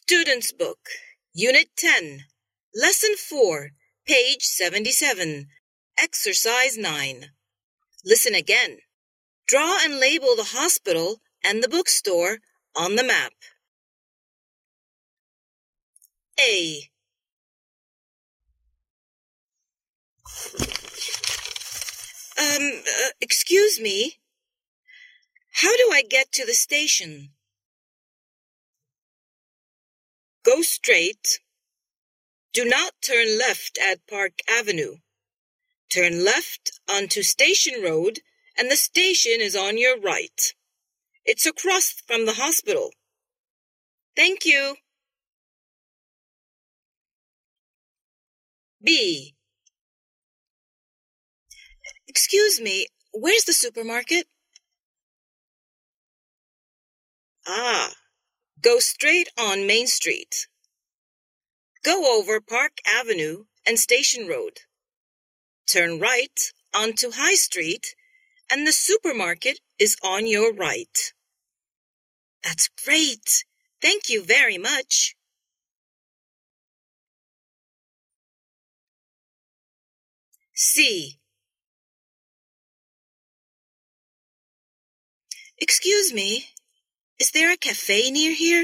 Student's Book, Unit 10, Lesson 4, page 77, Exercise 9. Listen again. Draw and label the hospital and the bookstore on the map. A. Excuse me. How do I get to the station? Go straight. Do not turn left at Park Avenue. Turn left onto Station Road, and the station is on your right. It's across from the hospital. Thank you. B. Excuse me, where's the supermarket? Go straight on Main Street. Go over Park Avenue and Station Road. Turn right onto High Street, and the supermarket is on your right. That's great. Thank you very much. C. Excuse me, is there a cafe near here?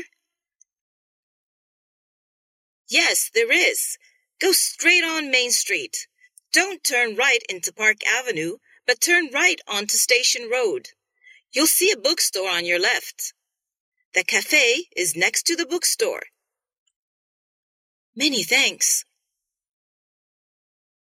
Yes, there is. Go straight on Main Street. Don't turn right into Park Avenue, but turn right onto Station Road. You'll see a bookstore on your left. The cafe is next to the bookstore. Many thanks.